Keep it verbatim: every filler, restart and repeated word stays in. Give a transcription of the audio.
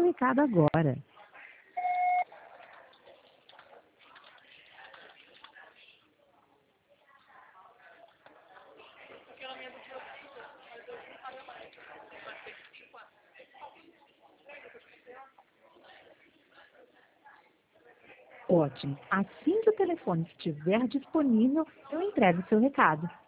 seu recado agora. Ótimo. Assim que o telefone estiver disponível, eu entrego o seu recado.